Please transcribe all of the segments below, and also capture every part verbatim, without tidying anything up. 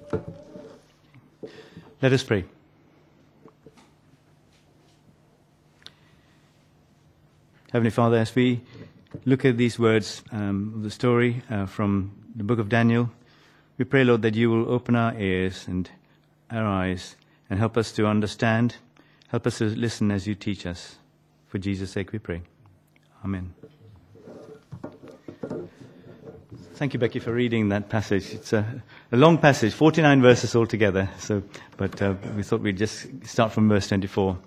Let us pray. Heavenly Father, as we look at these words um, of the story uh, from the book of Daniel, we pray, Lord, that you will open our ears and our eyes and help us to understand, help us to listen as you teach us. For Jesus' sake we pray. Amen. Thank you, Becky, for reading that passage. It's a, a long passage, forty-nine verses altogether, so, but uh, we thought we'd just start from verse twenty-four.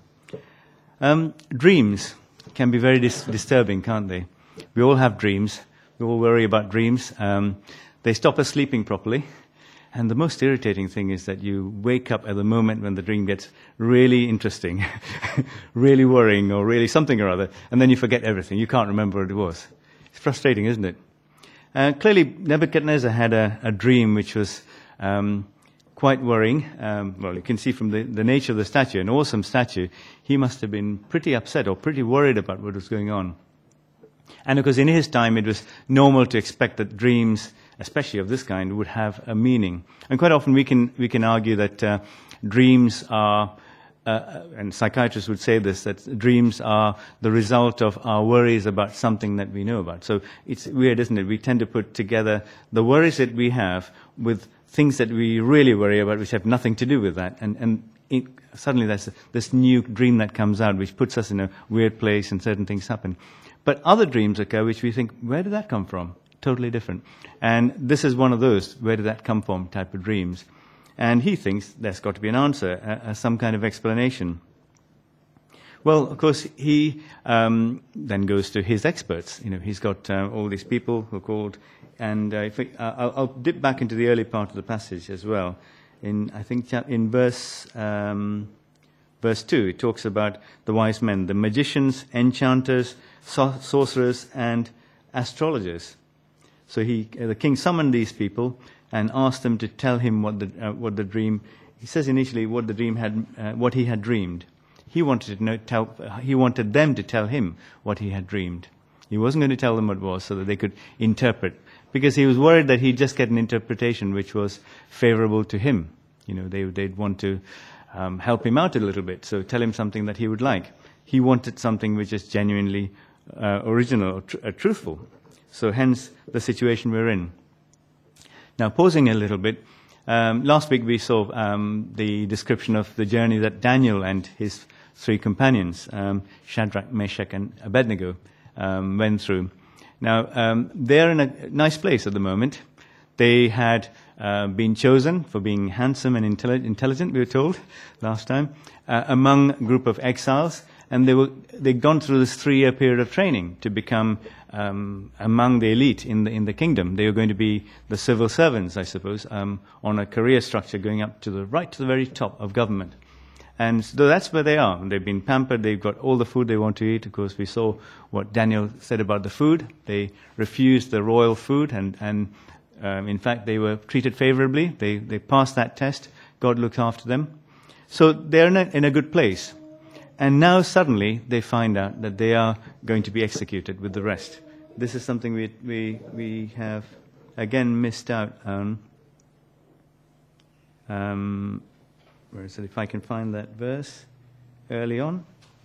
Um, dreams can be very dis- disturbing, can't they? We all have dreams. We all worry about dreams. Um, they stop us sleeping properly. And the most irritating thing is that you wake up at the moment when the dream gets really interesting, really worrying, or really something or other, and then you forget everything. You can't remember what it was. It's frustrating, isn't it? Uh, clearly, Nebuchadnezzar had a, a dream which was um, quite worrying. Um, well, you can see from the, the nature of the statue, an awesome statue, he must have been pretty upset or pretty worried about what was going on. And of course, in his time, it was normal to expect that dreams, especially of this kind, would have a meaning. And quite often we can we can argue that uh, dreams are, uh, and psychiatrists would say this, that dreams are the result of our worries about something that we know about. So it's weird, isn't it? We tend to put together the worries that we have with things that we really worry about, which have nothing to do with that. And, and it, suddenly there's this new dream that comes out, which puts us in a weird place and certain things happen. But other dreams occur which we think, where did that come from? Totally different. And this is one of those, where did that come from, type of dreams. And he thinks there's got to be an answer, uh, some kind of explanation. Well, of course, he um, then goes to his experts. You know, he's got uh, all these people who are called, and uh, if we, uh, I'll, I'll dip back into the early part of the passage as well. In I think in verse um, verse two, it talks about the wise men, the magicians, enchanters, so- sorcerers, and astrologers. So he, uh, the king summoned these people and asked them to tell him what the uh, what the dream. He says initially what the dream had, uh, what he had dreamed. He wanted to know, tell. Uh, he wanted them to tell him what he had dreamed. He wasn't going to tell them what it was, so that they could interpret, because he was worried that he'd just get an interpretation which was favorable to him. You know, they they'd want to um, help him out a little bit, so tell him something that he would like. He wanted something which is genuinely uh, original or tr- uh, truthful. So hence the situation we're in. Now, pausing a little bit, um, last week we saw um, the description of the journey that Daniel and his three companions, um, Shadrach, Meshach, and Abednego, um, went through. Now, um, they're in a nice place at the moment. They had uh, been chosen for being handsome and intelli- intelligent, we were told last time, uh, among a group of exiles. And they were, they'd gone through this three-year period of training to become um, among the elite in the in the kingdom. They were going to be the civil servants, I suppose, um, on a career structure going up to the right to the very top of government. And so that's where they are. They've been pampered. They've got all the food they want to eat. Of course, we saw what Daniel said about the food. They refused the royal food, and and um, in fact, they were treated favorably. They they passed that test. God looked after them. So they're in a, in a good place. And now suddenly they find out that they are going to be executed with the rest. This is something we we we have again missed out on. Um, where is it? If I can find that verse early on.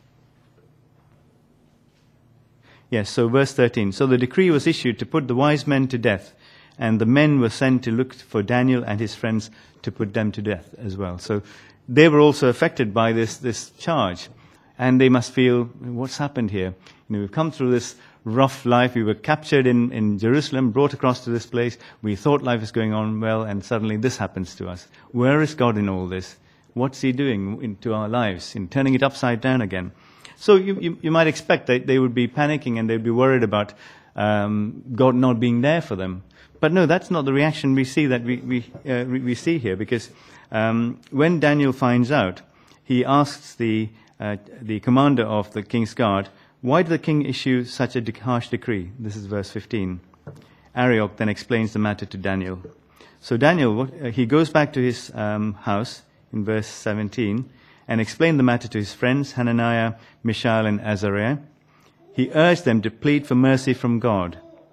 Yes, so verse thirteen. So the decree was issued to put the wise men to death, and the men were sent to look for Daniel and his friends to put them to death as well. So they were also affected by this this charge. And they must feel, what's happened here? You know, we've come through this rough life. We were captured in, in Jerusalem, brought across to this place. We thought life was going on well, and suddenly this happens to us. Where is God in all this? What's he doing into our lives, in turning it upside down again? So you, you, you might expect that they would be panicking and they'd be worried about um, God not being there for them. But no, that's not the reaction we see that we, we, uh, we see here, because um, when Daniel finds out, he asks the Uh, the commander of the king's guard, why did the king issue such a de- harsh decree? This is verse fifteen. Arioch then explains the matter to Daniel. So Daniel, uh, he goes back to his um, house in verse seventeen and explained the matter to his friends, Hananiah, Mishael, and Azariah. He urged them to plead for mercy from God.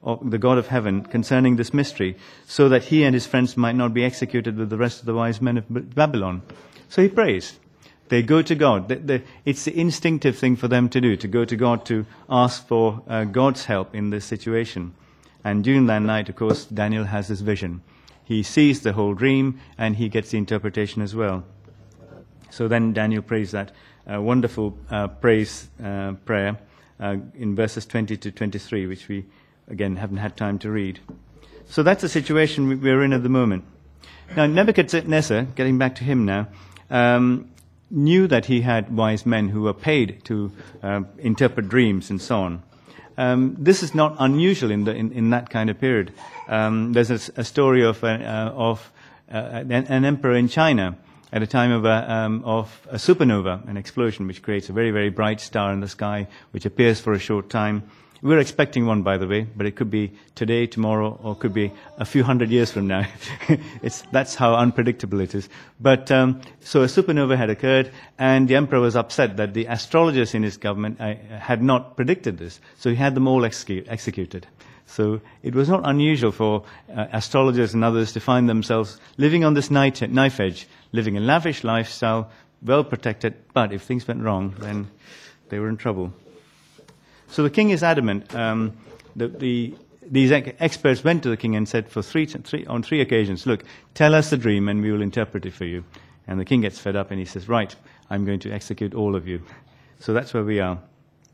of the God of heaven concerning this mystery, so that he and his friends might not be executed with the rest of the wise men of Babylon. So he prays. They go to God. The, the, it's the instinctive thing for them to do, to go to God to ask for uh, God's help in this situation. And during that night, of course, Daniel has this vision. He sees the whole dream, and he gets the interpretation as well. So then Daniel prays that uh, wonderful uh, praise uh, prayer uh, in verses twenty to twenty-three, which we, again, haven't had time to read. So that's the situation we're in at the moment. Now, Nebuchadnezzar, getting back to him now, um, knew that he had wise men who were paid to uh, interpret dreams and so on. Um, this is not unusual in, the, in, in that kind of period. Um, there's a, a story of, uh, uh, of uh, an, an emperor in China at a time of a, um, of a supernova, an explosion which creates a very, very bright star in the sky, which appears for a short time. We're expecting one, by the way, but it could be today, tomorrow, or could be a few hundred years from now. it's, that's how unpredictable it is. But um, so a supernova had occurred, and the emperor was upset that the astrologers in his government uh, had not predicted this. So he had them all execute, executed. So it was not unusual for uh, astrologers and others to find themselves living on this knife edge, living a lavish lifestyle, well protected, but if things went wrong, then they were in trouble. So the king is adamant. Um, the, the, these experts went to the king and said for three, three, on three occasions, look, tell us the dream and we will interpret it for you. And the king gets fed up and he says, right, I'm going to execute all of you. So that's where we are.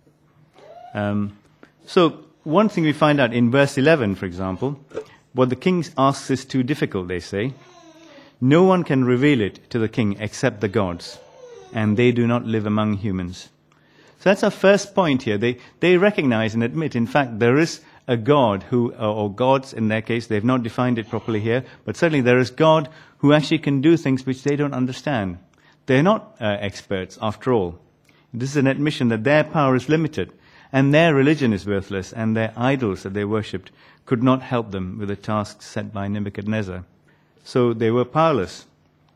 Um, so one thing we find out in verse eleven, for example, what the king asks is too difficult, they say. No one can reveal it to the king except the gods, and they do not live among humans. So that's our first point here. They they recognize and admit, in fact, there is a God who, or gods in their case, they've not defined it properly here, but certainly there is God who actually can do things which they don't understand. They're not uh, experts, after all. This is an admission that their power is limited, and their religion is worthless, and their idols that they worshipped could not help them with the tasks set by Nebuchadnezzar. So they were powerless.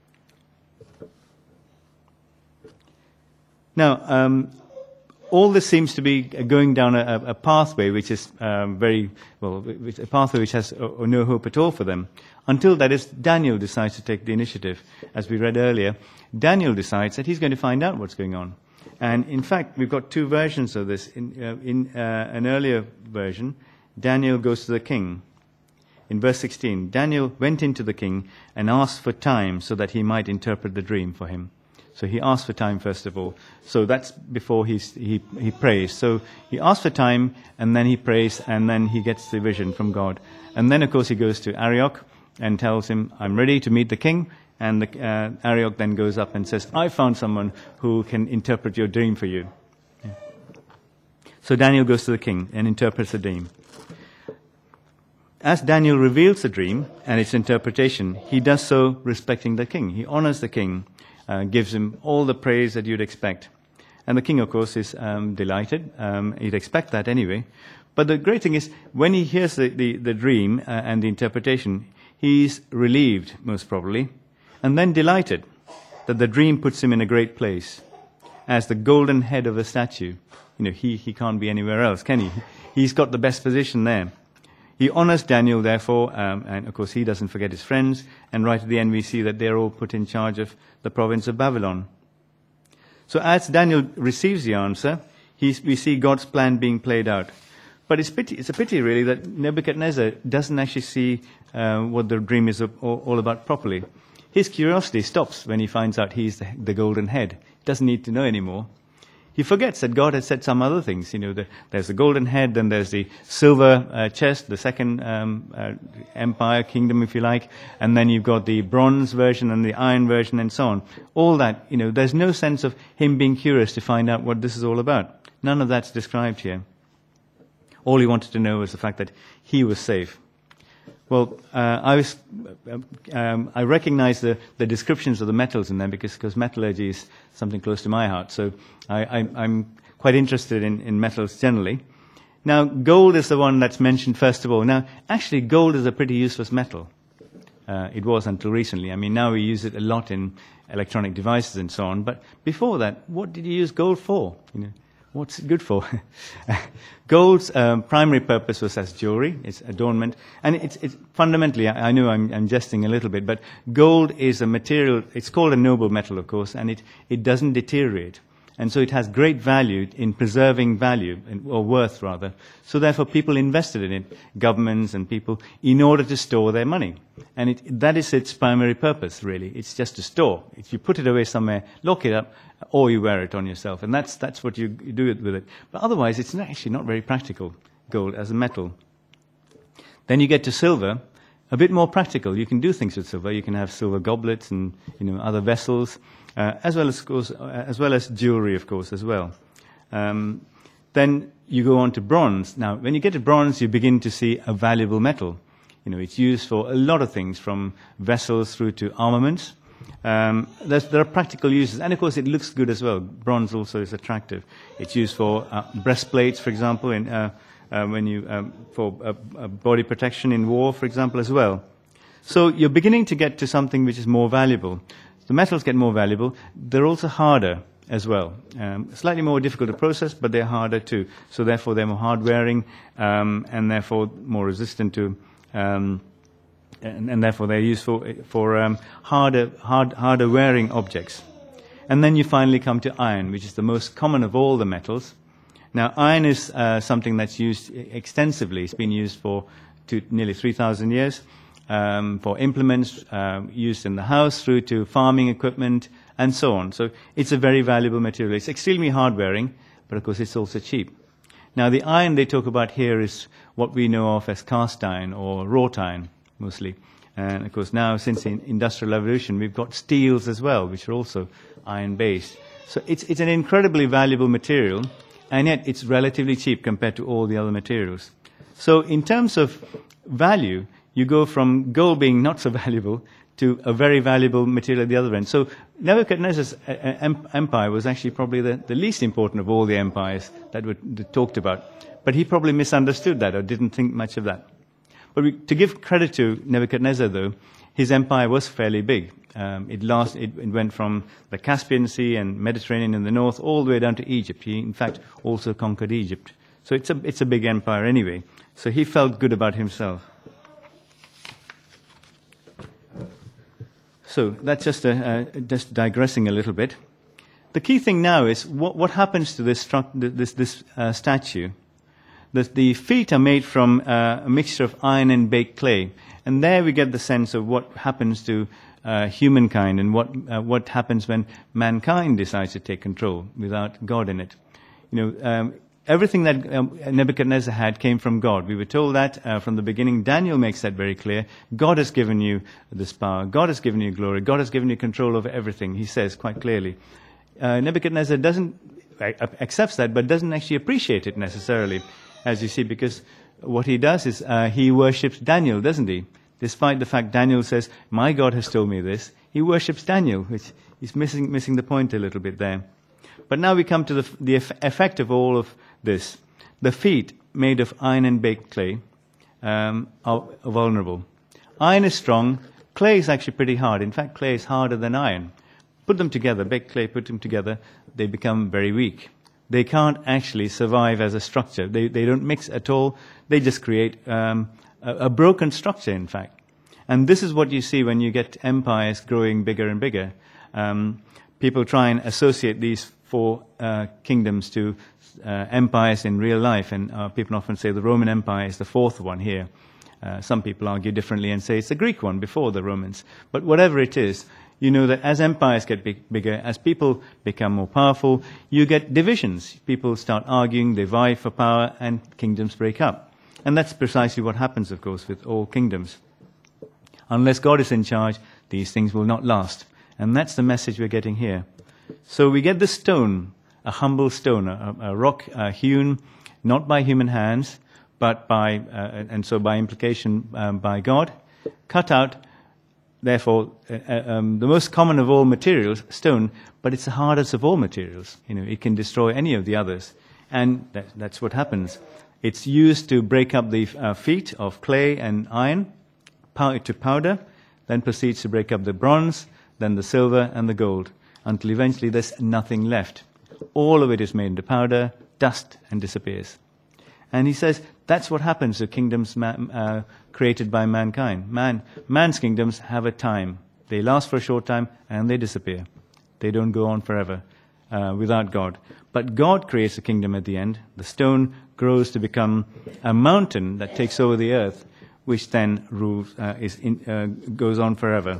Now, um, all this seems to be going down a, a pathway which is um, very, well, a pathway which has uh, no hope at all for them. Until, that is, Daniel decides to take the initiative. As we read earlier, Daniel decides that he's going to find out what's going on. And in fact, we've got two versions of this. In, uh, in uh, an earlier version, Daniel goes to the king. In verse sixteen, Daniel went into the king and asked for time so that he might interpret the dream for him. So he asked for time, first of all. So that's before he's, he he prays. So he asks for time, and then he prays, and then he gets the vision from God. And then, of course, he goes to Arioch and tells him, I'm ready to meet the king. And the, uh, Arioch then goes up and says, I found someone who can interpret your dream for you. Yeah. So Daniel goes to the king and interprets the dream. As Daniel reveals the dream and its interpretation, he does so respecting the king. He honors the king. Uh, gives him all the praise that you'd expect. And the king, of course, is um, delighted. Um, you'd expect that anyway. But the great thing is, when he hears the, the, the dream uh, and the interpretation, he's relieved, most probably, and then delighted that the dream puts him in a great place. As the golden head of a statue, you know, he, he can't be anywhere else, can he? He's got the best position there. He honors Daniel, therefore, um, and of course he doesn't forget his friends, and right at the end we see that they're all put in charge of the province of Babylon. So as Daniel receives the answer, he's, we see God's plan being played out. But it's, pity, it's a pity, really, that Nebuchadnezzar doesn't actually see uh, what the dream is all, all about properly. His curiosity stops when he finds out he's the, the golden head. He doesn't need to know anymore. He forgets that God has said some other things. You know, the, there's the golden head, then there's the silver uh, chest, the second um, uh, empire, kingdom, if you like, and then you've got the bronze version and the iron version and so on. All that, you know, there's no sense of him being curious to find out what this is all about. None of that's described here. All he wanted to know was the fact that he was safe. Well, uh, I was, um, I recognize the, the descriptions of the metals in them because, because metallurgy is something close to my heart. So I, I, I'm quite interested in, in metals generally. Now, gold is the one that's mentioned first of all. Now, actually, gold is a pretty useless metal. Uh, it was until recently. I mean, now we use it a lot in electronic devices and so on. But before that, what did you use gold for? You know, what's it good for? Gold's um, primary purpose was as jewelry, it's adornment, and it's, it's fundamentally, I, I know I'm, I'm jesting a little bit, but gold is a material, it's called a noble metal, of course, and it, it doesn't deteriorate. And so it has great value in preserving value, or worth rather. So therefore people invested in it, governments and people, in order to store their money. And it, that is its primary purpose, really. It's just to store. If you put it away somewhere, lock it up, or you wear it on yourself. And that's, that's what you, you do with it. But otherwise, it's not, actually not very practical, gold as a metal. Then you get to silver, a bit more practical. You can do things with silver. You can have silver goblets and, you know, other vessels. Uh, as well as, of course, uh, as well as jewelry, of course, as well. Um, then you go on to bronze. Now, when you get to bronze, you begin to see a valuable metal. You know, it's used for a lot of things, from vessels through to armaments. Um, there are practical uses, and of course, it looks good as well. Bronze also is attractive. It's used for uh, breastplates, for example, in, uh, uh, when you um, for uh, uh, body protection in war, for example, as well. So you're beginning to get to something which is more valuable. The metals get more valuable. They're also harder as well. Um, slightly more difficult to process, but they're harder too. So therefore, they're more hard-wearing, um, and therefore more resistant to, um, and, and therefore they're used for, for um, harder, hard, harder-wearing objects. And then you finally come to iron, which is the most common of all the metals. Now, iron is uh, something that's used extensively. It's been used for two, nearly three thousand years. Um, for implements uh, used in the house, through to farming equipment, and so on. So it's a very valuable material. It's extremely hard-wearing, but of course it's also cheap. Now the iron they talk about here is what we know of as cast iron or wrought iron, mostly. And of course now, since the Industrial Revolution, we've got steels as well, which are also iron-based. So it's, it's an incredibly valuable material, and yet it's relatively cheap compared to all the other materials. So in terms of value, you go from gold being not so valuable to a very valuable material at the other end. So Nebuchadnezzar's empire was actually probably the, the least important of all the empires that were talked about. But he probably misunderstood that or didn't think much of that. But we, to give credit to Nebuchadnezzar, though, his empire was fairly big. Um, it, last, it, it went from the Caspian Sea and Mediterranean in the north all the way down to Egypt. He, in fact, also conquered Egypt. So it's a, it's a big empire anyway. So he felt good about himself. So that's just, a, uh, just digressing a little bit. The key thing now is what, what happens to this, this, this uh, statue. The, the feet are made from uh, a mixture of iron and baked clay. And there we get the sense of what happens to uh, humankind and what, uh, what happens when mankind decides to take control without God in it. You know, um, everything that um, Nebuchadnezzar had came from God. We were told that uh, from the beginning. Daniel makes that very clear. God has given you this power. God has given you glory. God has given you control over everything, he says quite clearly. Uh, Nebuchadnezzar doesn't, uh, accepts that, but doesn't actually appreciate it necessarily, as you see, because what he does is uh, he worships Daniel, doesn't he? Despite the fact Daniel says, my God has told me this, he worships Daniel, which is missing, missing the point a little bit there. But now we come to the, the effect of all of this. The feet, made of iron and baked clay, um, are vulnerable. Iron is strong. Clay is actually pretty hard. In fact, clay is harder than iron. Put them together, baked clay, put them together, they become very weak. They can't actually survive as a structure. They, they don't mix at all. They just create um, a, a broken structure, in fact. And this is what you see when you get empires growing bigger and bigger. Um, people try and associate these four uh, kingdoms to uh, empires in real life, and uh, people often say the Roman Empire is the fourth one here. Uh, some people argue differently and say it's the Greek one before the Romans. But whatever it is, you know that as empires get big, bigger, as people become more powerful, you get divisions. People start arguing, they vie for power, and kingdoms break up. And that's precisely what happens, of course, with all kingdoms. Unless God is in charge, these things will not last. And that's the message we're getting here. So we get this stone, a humble stone, a, a rock uh, hewn not by human hands, but by, uh, and so by implication, um, by God, cut out, therefore, uh, um, the most common of all materials, stone, but it's the hardest of all materials. You know, it can destroy any of the others. And that, that's what happens. It's used to break up the uh, feet of clay and iron, pow- to powder, then proceeds to break up the bronze, then the silver and the gold, until eventually there's nothing left. All of it is made into powder, dust and disappears. And he says that's what happens to kingdoms man, uh, created by mankind. Man, man's kingdoms have a time. They last for a short time and they disappear. They don't go on forever uh, without God. But God creates a kingdom at the end. The stone grows to become a mountain that takes over the earth, which then rules, uh, is in, uh, goes on forever.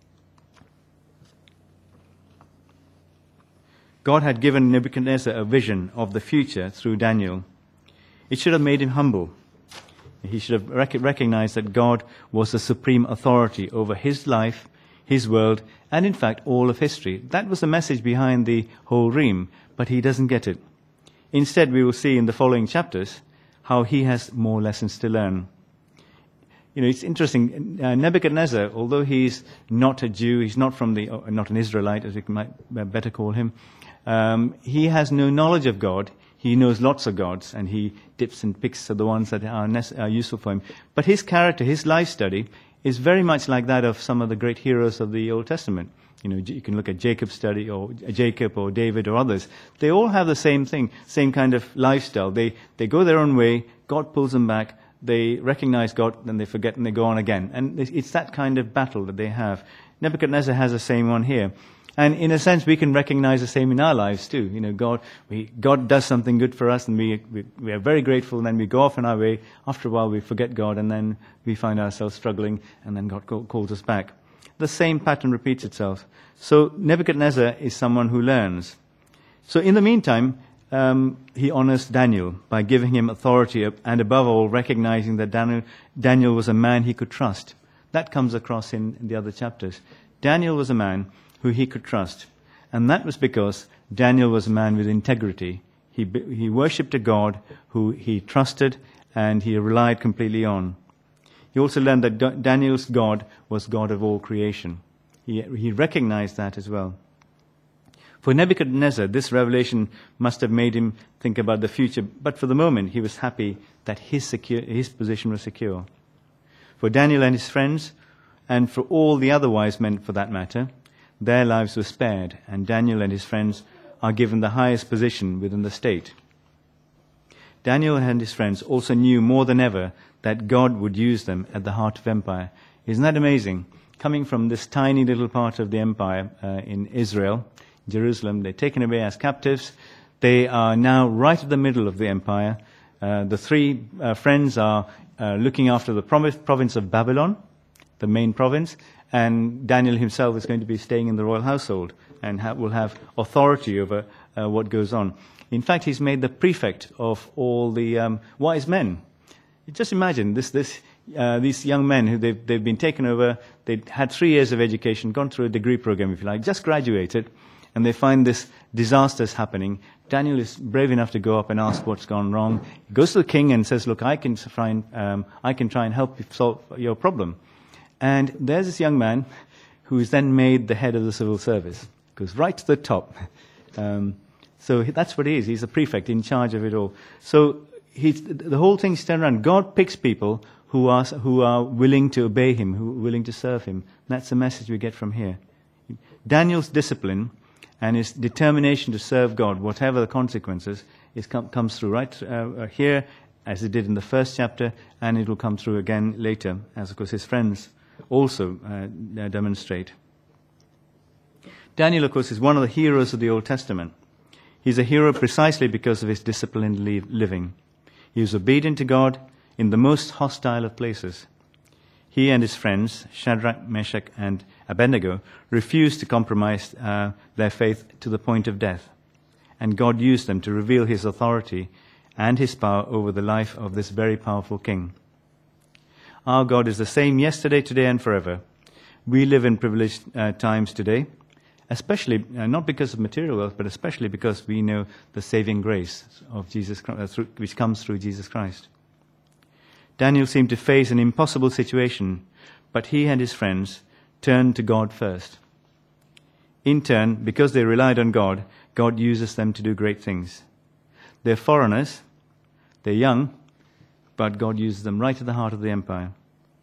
God had given Nebuchadnezzar a vision of the future through Daniel. It should have made him humble. He should have rec- recognized that God was the supreme authority over his life, his world, and in fact all of history. That was the message behind the whole dream, but he doesn't get it. Instead, we will see in the following chapters how he has more lessons to learn. You know, it's interesting. Uh, Nebuchadnezzar, although he's not a Jew, he's not from the, uh, not an Israelite, as we might better call him, um, he has no knowledge of God. He knows lots of gods, and he dips and picks at the ones that are, nece- are useful for him. But his character, his life study, is very much like that of some of the great heroes of the Old Testament. You know, you can look at Jacob's study, or Jacob, or David, or others. They all have the same thing, same kind of lifestyle. They they go their own way. God pulls them back. They recognize God, then they forget, and they go on again. And it's that kind of battle that they have. Nebuchadnezzar has the same one here. And in a sense, we can recognize the same in our lives too. You know, God, we, God does something good for us, and we, we we are very grateful. And then we go off on our way. After a while, we forget God, and then we find ourselves struggling, and then God call, calls us back. The same pattern repeats itself. So Nebuchadnezzar is someone who learns. So in the meantime, um, he honors Daniel by giving him authority, and above all, recognizing that Daniel, Daniel was a man he could trust. That comes across in, in the other chapters. Daniel was a man who he could trust. And that was because Daniel was a man with integrity. He, he worshipped a God who he trusted and he relied completely on. He also learned that Daniel's God was God of all creation. He, he recognized that as well. For Nebuchadnezzar, this revelation must have made him think about the future, but for the moment he was happy that his, secure, his position was secure. For Daniel and his friends, and for all the other wise men for that matter, their lives were spared, and Daniel and his friends are given the highest position within the state. Daniel and his friends also knew more than ever that God would use them at the heart of empire. Isn't that amazing? Coming from this tiny little part of the empire uh, in Israel, Jerusalem, they're taken away as captives. They are now right at the middle of the empire. Uh, the three uh, friends are uh, looking after the province of Babylon, the main province, and Daniel himself is going to be staying in the royal household and ha- will have authority over uh, what goes on. In fact, he's made the prefect of all the um, wise men. Just imagine this, this, uh, these young men who they've, they've been taken over. They'd had three years of education, gone through a degree program, if you like, just graduated, and they find this disasters happening. Daniel is brave enough to go up and ask what's gone wrong. He goes to the king and says, "Look, I can try and um, I can try and help you solve your problem." And there's this young man who is then made the head of the civil service. Goes right to the top. Um, so that's what he is. He's the prefect in charge of it all. So he's, the whole thing's turned around. God picks people who are, who are willing to obey him, who are willing to serve him. That's the message we get from here. Daniel's discipline and his determination to serve God, whatever the consequences, is com- comes through right uh, here, as it did in the first chapter, and it will come through again later, as of course his friends also uh, demonstrate. Daniel, of course, is one of the heroes of the Old Testament. He's a hero precisely because of his disciplined li- living. He was obedient to God in the most hostile of places. He and his friends, Shadrach, Meshach, and Abednego, refused to compromise uh, their faith to the point of death. And God used them to reveal his authority and his power over the life of this very powerful king. Our God is the same yesterday, today, and forever. We live in privileged uh, times today, especially uh, not because of material wealth, but especially because we know the saving grace of Jesus, uh, through, which comes through Jesus Christ. Daniel seemed to face an impossible situation, but he and his friends turned to God first. In turn, because they relied on God, God uses them to do great things. They're foreigners, they're young, but God uses them right at the heart of the empire.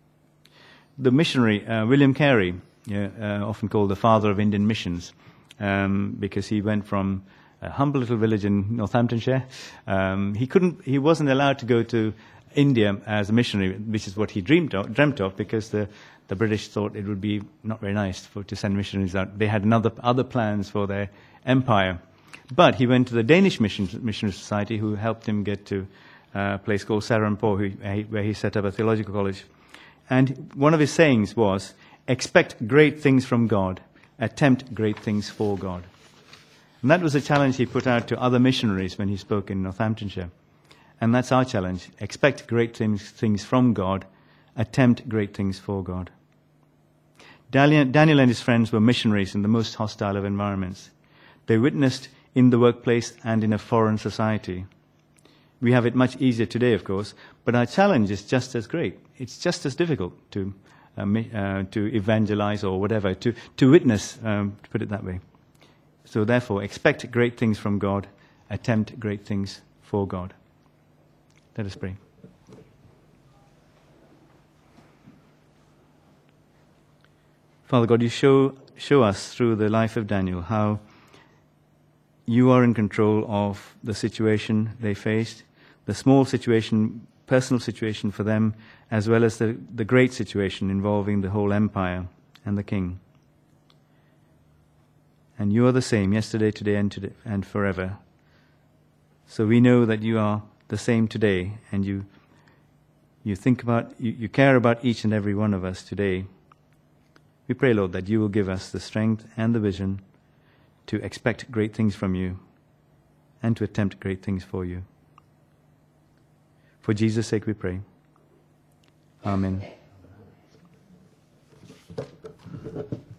The missionary, uh, William Carey, uh, uh, often called the father of Indian missions, um, because he went from a humble little village in Northamptonshire. Um, he couldn't, he wasn't allowed to go to India as a missionary, which is what he dreamed of, dreamt of, because the, the British thought it would be not very nice for, to send missionaries out. They had another, other plans for their empire. But he went to the Danish Mission, Missionary Society, who helped him get to a place called Saharanpur, who, where he set up a theological college. And one of his sayings was, expect great things from God, attempt great things for God. And that was a challenge he put out to other missionaries when he spoke in Northamptonshire. And that's our challenge. Expect great things, things from God, attempt great things for God. Daniel, Daniel and his friends were missionaries in the most hostile of environments. They witnessed in the workplace and in a foreign society. We have it much easier today, of course, but our challenge is just as great. It's just as difficult to uh, uh, to evangelize or whatever, to, to witness, um, to put it that way. So therefore, expect great things from God, attempt great things for God. Let us pray. Father God, you show, show us through the life of Daniel how you are in control of the situation they faced, the small situation, personal situation for them, as well as the, the great situation involving the whole empire and the king. And you are the same yesterday, today, and today, and forever. So we know that you are the same today, and you you think about, you, you care about each and every one of us today. We pray, Lord, that you will give us the strength and the vision to expect great things from you and to attempt great things for you. For Jesus' sake we pray. Amen.